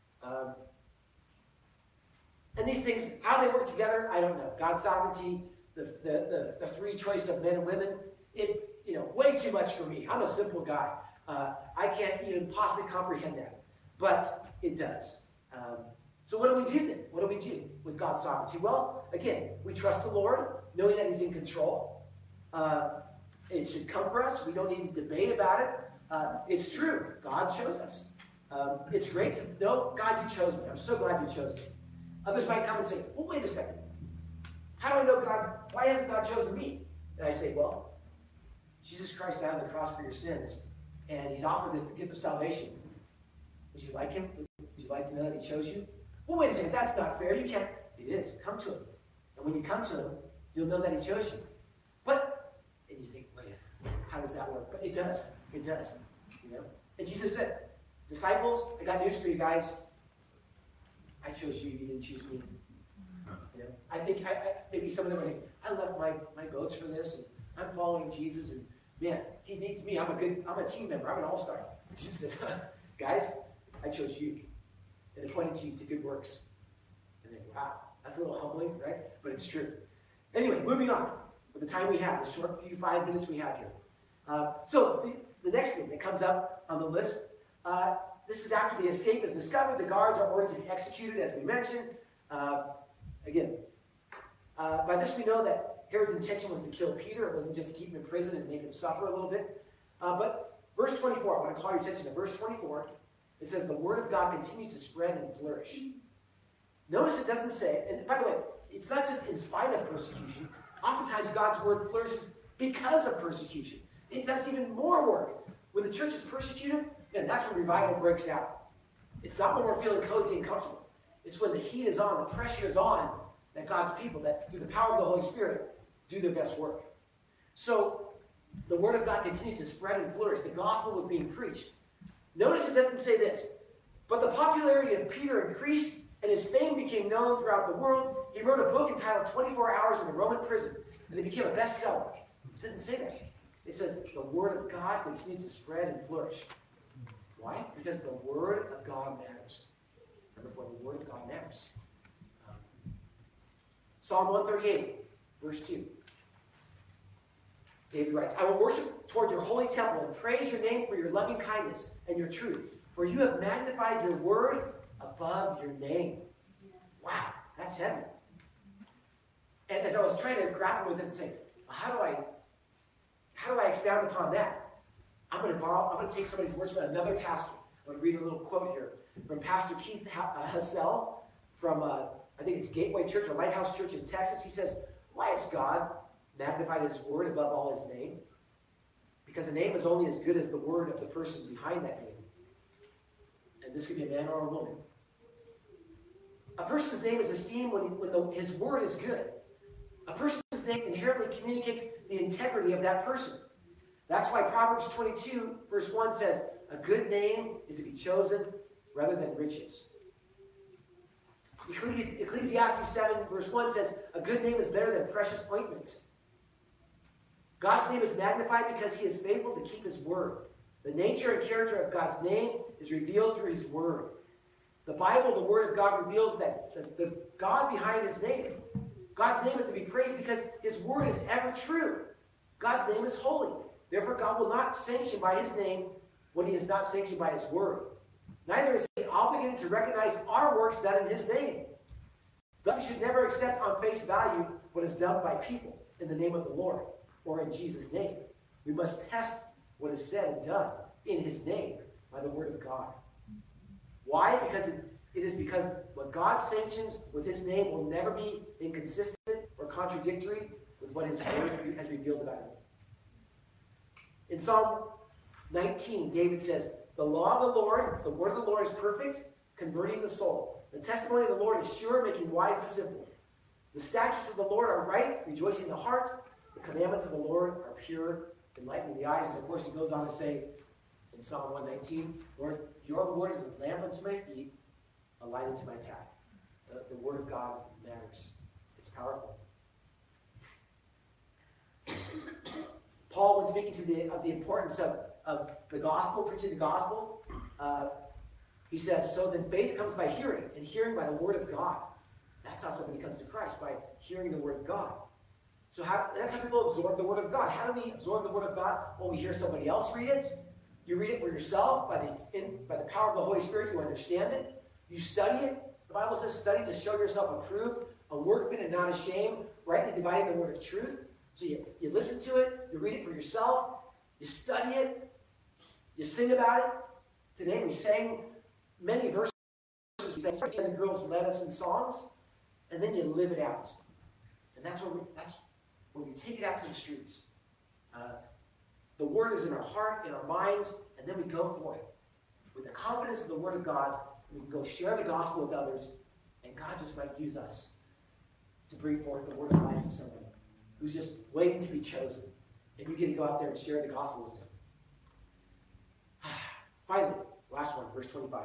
And these things, how they work together, I don't know. God's sovereignty, the free choice of men and women, way too much for me. I'm a simple guy. I can't even possibly comprehend that. But it does. So what do we do then? What do we do with God's sovereignty? Well, again, we trust the Lord, knowing that he's in control. It should come for us. We don't need to debate about it. It's true. God chose us. It's great to know, God, you chose me. I'm so glad you chose me. Others might come and say, well, wait a second. How do I know God? Why hasn't God chosen me? And I say, well, Jesus Christ died on the cross for your sins, and he's offered this gift of salvation. Would you like him? Would you like to know that he chose you? Well, wait a second. That's not fair. You can't. It is. Come to him. And when you come to him, you'll know that he chose you. And you think, wait, how does that work? But it does. It does. And Jesus said, disciples, I got news for you guys. I chose you. You didn't choose me. I think maybe some of them are thinking, I left my boats for this, and I'm following Jesus, and man, he needs me. I'm a team member. I'm an all-star. Jesus said, guys, I chose you, and appointed you to good works. And then, wow, that's a little humbling, right? But it's true. Anyway, moving on with the time we have, the short few 5 minutes we have here. So the next thing that comes up on the list, this is after the escape is discovered. The guards are ordered to be executed, as we mentioned. By this we know that Herod's intention was to kill Peter. It wasn't just to keep him in prison and make him suffer a little bit. But verse 24, I want to call your attention to verse 24. It says, the word of God continued to spread and flourish. Notice it doesn't say, and by the way, it's not just in spite of persecution. Oftentimes God's word flourishes because of persecution. It does even more work. When the church is persecuted, man, that's when revival breaks out. It's not when we're feeling cozy and comfortable. It's when the heat is on, the pressure is on, that God's people, that through the power of the Holy Spirit, do their best work. So the word of God continued to spread and flourish. The gospel was being preached. Notice it doesn't say this, but the popularity of Peter increased and his fame became known throughout the world. He wrote a book entitled 24 Hours in a Roman Prison, and it became a bestseller. It doesn't say that. It says the word of God continued to spread and flourish. Why? Because the word of God matters. Number 4, the word of God matters. Psalm 138, verse 2. David writes, I will worship toward your holy temple and praise your name for your loving kindness and your truth. For you have magnified your word above your name. Wow, that's heavy. And as I was trying to grapple with this and say, how do I expound upon that? I'm going to take somebody's words from another pastor. I'm going to read a little quote here from Pastor Keith Hassell from, I think it's Gateway Church or Lighthouse Church in Texas. He says, why has God magnified his word above all his name? Because a name is only as good as the word of the person behind that name. And this could be a man or a woman. A person's name is esteemed when his word is good. A person's name inherently communicates the integrity of that person. That's why Proverbs 22, verse 1 says, a good name is to be chosen rather than riches. Ecclesiastes 7, verse 1 says, a good name is better than precious ointments. God's name is magnified because he is faithful to keep his word. The nature and character of God's name is revealed through his word. The Bible, the word of God, reveals that the God behind his name God's name is to be praised because his word is ever true. God's name is holy. Therefore, God will not sanction by his name what he has not sanctioned by his word. Neither is he obligated to recognize our works done in his name. Thus, we should never accept on face value what is done by people in the name of the Lord or in Jesus' name. We must test what is said and done in his name by the word of God. Why? Because it is because what God sanctions with his name will never be inconsistent or contradictory with what his word has revealed about him. In Psalm 19, David says, the law of the Lord, the word of the Lord is perfect, converting the soul. The testimony of the Lord is sure, making wise the simple. The statutes of the Lord are right, rejoicing the heart. The commandments of the Lord are pure, enlightening the eyes. And of course, he goes on to say in Psalm 119, Lord, your word is a lamp unto my feet, a light unto my path. The word of God matters. It's powerful. Paul, when speaking of the importance of the gospel, preaching the gospel, he says, so then faith comes by hearing, and hearing by the word of God. That's how somebody comes to Christ, by hearing the word of God. So that's how people absorb the word of God. How do we absorb the word of God? Well, we hear somebody else read it. You read it for yourself. By the power of the Holy Spirit, you understand it. You study it. The Bible says study to show yourself approved, a workman and not ashamed, rightly dividing the word of truth. So you listen to it, you read it for yourself, you study it, you sing about it. Today we sang many verses, and the girls led us in songs, and then you live it out. And that's where we take it out to the streets. The word is in our heart, in our minds, and then we go forth with the confidence of the word of God. We can go share the gospel with others, and God just might use us to bring forth the word of life to somebody who's just waiting to be chosen. And you get to go out there and share the gospel with them. Finally, last one, verse 25.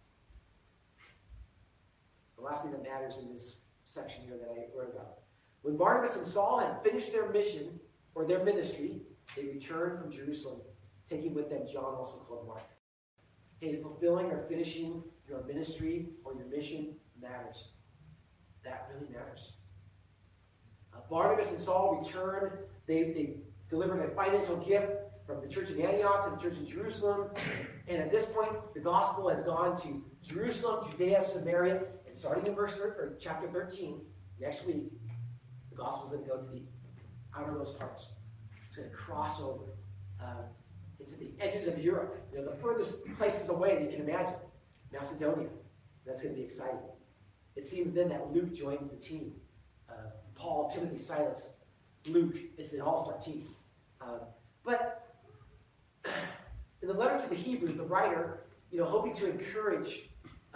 The last thing that matters in this section here that I wrote about. When Barnabas and Saul had finished their mission, or their ministry, they returned from Jerusalem, taking with them John, also called Mark. Hey, fulfilling or finishing your ministry or your mission matters. That really matters. Barnabas and Saul returned. They delivered a financial gift from the church in Antioch to the church in Jerusalem. And at this point, the gospel has gone to Jerusalem, Judea, Samaria. And starting in chapter 13, next week, the gospel is going to go to the outermost parts. It's going to cross over into the edges of Europe. The furthest places away that you can imagine. Macedonia. That's going to be exciting. It seems then that Luke joins the team. Paul, Timothy, Silas, Luke. It's an all-star team. But in the letter to the Hebrews, the writer, hoping to encourage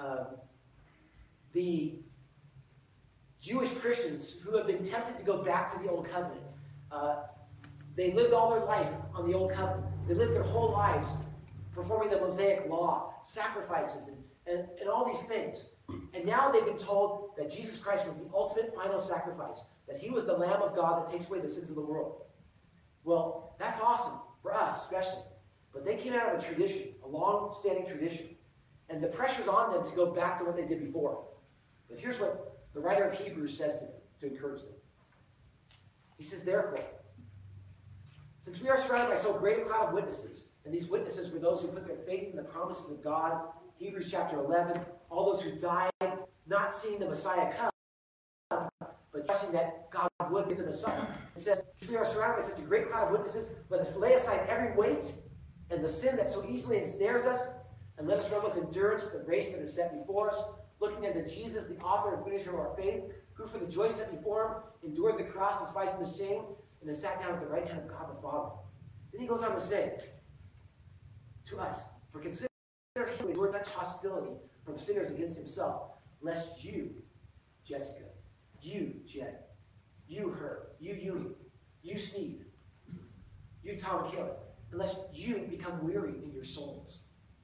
the Jewish Christians who have been tempted to go back to the Old Covenant. They lived all their life on the Old Covenant. They lived their whole lives performing the Mosaic law, sacrifices, and all these things. And now they've been told that Jesus Christ was the ultimate final sacrifice, that he was the Lamb of God that takes away the sins of the world. Well, that's awesome, for us especially. But they came out of a tradition, a long-standing tradition. And the pressure's on them to go back to what they did before. But here's what the writer of Hebrews says to them, to encourage them. He says, therefore, since we are surrounded by so great a cloud of witnesses, and these witnesses were those who put their faith in the promises of God, Hebrews chapter 11, all those who died, not seeing the Messiah come, but trusting that God would be the Messiah. It says, since we are surrounded by such a great cloud of witnesses, let us lay aside every weight and the sin that so easily ensnares us, and let us run with endurance the race that is set before us, looking unto Jesus, the author and finisher of our faith, who for the joy set before him endured the cross, despising the shame, and then sat down at the right hand of God the Father. Then he goes on to say to us, for consider him who endured such hostility from sinners against himself, lest you, Jessica, you, Jed, you, her, you, Yuli, you, Steve, you, Tom and Caleb, unless you become weary in your souls.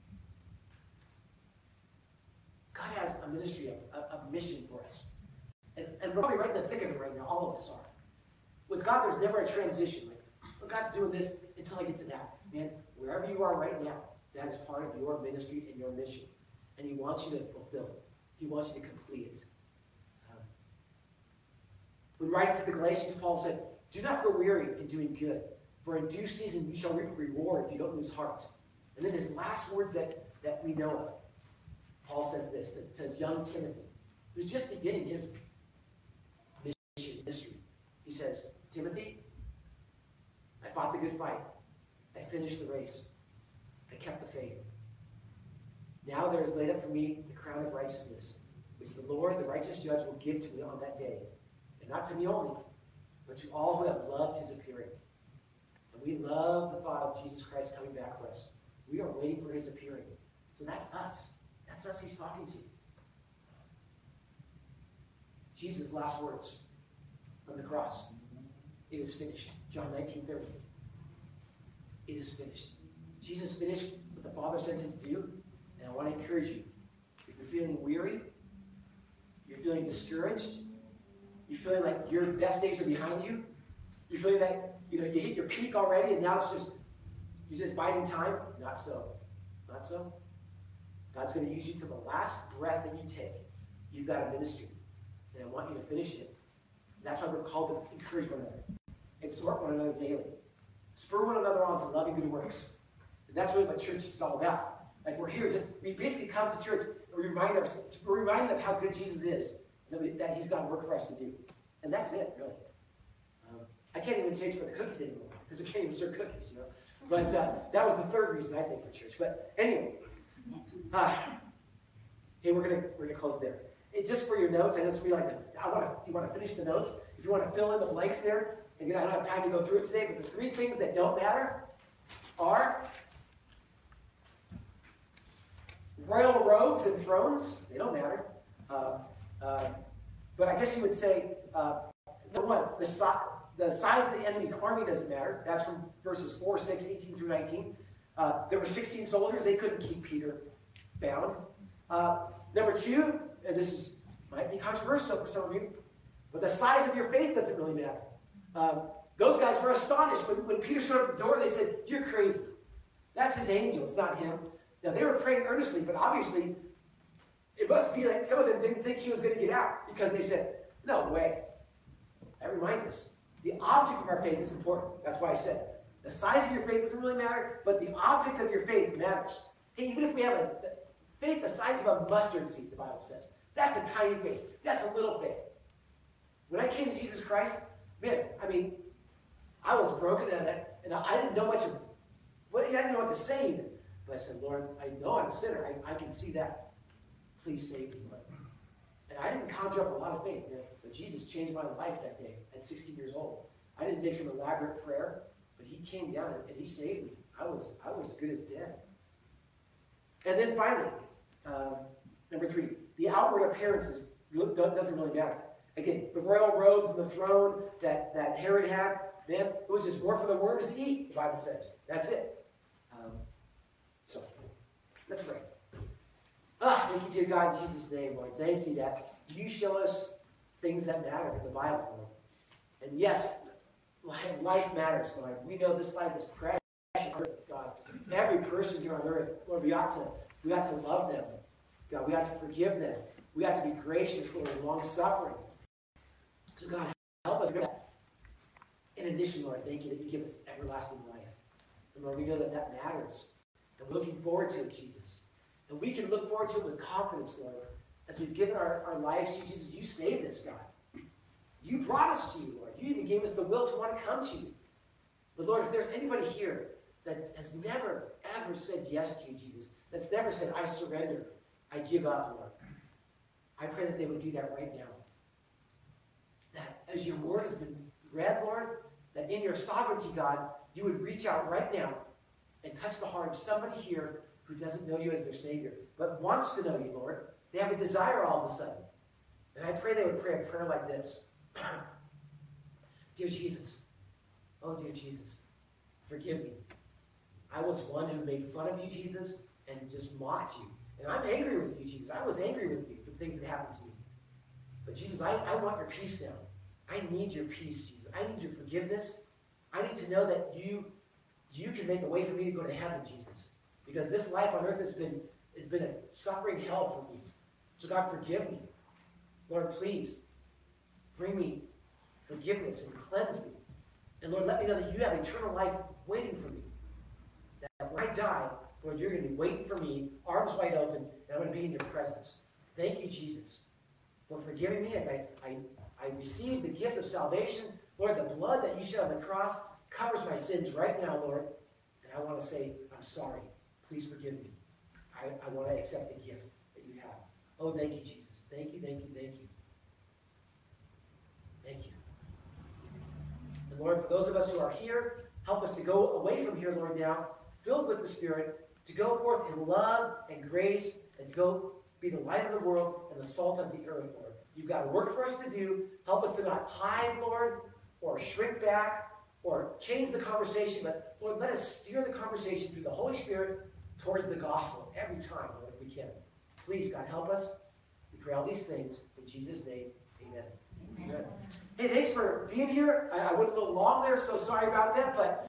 God has a ministry, a mission for us. And we're probably right in the thick of it right now. All of us are. With God, there's never a transition. Like, well, God's doing this until I get to that. Man, wherever you are right now, that is part of your ministry and your mission. And he wants you to fulfill it. He wants you to complete it. When writing to the Galatians, Paul said, do not grow weary in doing good, for in due season you shall reap a reward if you don't lose heart. And then his last words that we know of, Paul says this to young Timothy, who's just beginning his ministry. He says, Timothy, I fought the good fight. I finished the race. I kept the faith. Now there is laid up for me the crown of righteousness, which the Lord, the righteous judge, will give to me on that day. And not to me only, but to all who have loved his appearing. And we love the thought of Jesus Christ coming back for us. We are waiting for his appearing. So that's us. That's us he's talking to. Jesus' last words on the cross. It is finished. John 19:30. It is finished. Jesus finished what the Father sent him to do. And I want to encourage you. If you're feeling weary, you're feeling discouraged, you're feeling like your best days are behind you, you're feeling that you hit your peak already and now you're just biding time. Not so. Not so. God's going to use you to the last breath that you take. You've got a ministry. And I want you to finish it. That's why we're called to encourage one another. Exhort one another daily. Spur one another on to loving good works. And that's really what church is all about. Like we basically come to church and we remind them of how good Jesus is. And that he's got work for us to do. And that's it, really. I can't even say it's for the cookies anymore. Because we can't even serve cookies, But that was the third reason, I think, for church. But anyway. Hey, we're gonna close there. Just for your notes, I know some of you you want to finish the notes. If you want to fill in the blanks there, and I don't have time to go through it today, but the three things that don't matter are royal robes and thrones. They don't matter. But I guess you would say, number one, the size of the enemy's army doesn't matter. That's from verses 4, 6, 18 through 19. There were 16 soldiers. They couldn't keep Peter bound. Number two, and this might be controversial for some of you, but the size of your faith doesn't really matter. Those guys were astonished. When Peter showed up at the door, they said, you're crazy. That's his angel. It's not him. Now, they were praying earnestly, but obviously, it must be like some of them didn't think he was going to get out because they said, no way. That reminds us, the object of our faith is important. That's why I said, the size of your faith doesn't really matter, but the object of your faith matters. Hey, even if we have a faith the size of a mustard seed, the Bible says, that's a tiny faith. That's a little faith. When I came to Jesus Christ, man, I was broken and I didn't know much of I didn't know what to say even. But I said, Lord, I know I'm a sinner. I can see that. Please save me, Lord. And I didn't conjure up a lot of faith, man, but Jesus changed my life that day at 16 years old. I didn't make some elaborate prayer, but he came down and he saved me. I was as good as dead. And then finally, number three, the outward appearances doesn't really matter. Again, the royal robes and the throne that Herod had, man, it was just more for the worms to eat, the Bible says. That's it. So, let's pray. Thank you, dear God, in Jesus' name, Lord. Thank you that you show us things that matter in the Bible, Lord. And yes, life matters, Lord. We know this life is precious, God. Every person here on earth, Lord, we ought to love them. God, we ought to forgive them. We ought to be gracious, Lord, and long-suffering. So, God, help us do that. In addition, Lord, thank you that you give us everlasting life. And, Lord, we know that matters. And we're looking forward to it, Jesus. And we can look forward to it with confidence, Lord. As we've given our lives to you, Jesus, you saved us, God. You brought us to you, Lord. You even gave us the will to want to come to you. But, Lord, if there's anybody here that has never, ever said yes to you, Jesus, that's never said, I surrender, I give up, Lord, I pray that they would do that right now. That as your word has been read, Lord, that in your sovereignty, God, you would reach out right now and touch the heart of somebody here who doesn't know you as their Savior, but wants to know you, Lord. They have a desire all of a sudden. And I pray they would pray a prayer like this. Dear Jesus, oh dear Jesus, forgive me. I was one who made fun of you, Jesus, and just mocked you. And I'm angry with you, Jesus. I was angry with you for things that happened to me. But Jesus, I want your peace now. I need your peace, Jesus. I need your forgiveness. I need to know that you can make a way for me to go to heaven, Jesus. Because this life on earth has been a suffering hell for me. So God, forgive me. Lord, please bring me forgiveness and cleanse me. And Lord, let me know that you have eternal life waiting for me. That when I die, Lord, you're going to be waiting for me, arms wide open, and I'm going to be in your presence. Thank you, Jesus, for forgiving me as I receive the gift of salvation. Lord, the blood that you shed on the cross covers my sins right now, Lord. And I want to say, I'm sorry. Please forgive me. I want to accept the gift that you have. Oh, thank you, Jesus. Thank you, thank you, thank you. Thank you. And Lord, for those of us who are here, help us to go away from here, Lord, now, filled with the Spirit, to go forth in love and grace, and to go be the light of the world and the salt of the earth, Lord. You've got work for us to do. Help us to not hide, Lord, or shrink back, or change the conversation, but Lord, let us steer the conversation through the Holy Spirit towards the gospel every time, Lord, if we can. Please, God, help us. We pray all these things in Jesus' name. Amen. Amen. Hey, thanks for being here. I went a little long there, so sorry about that, but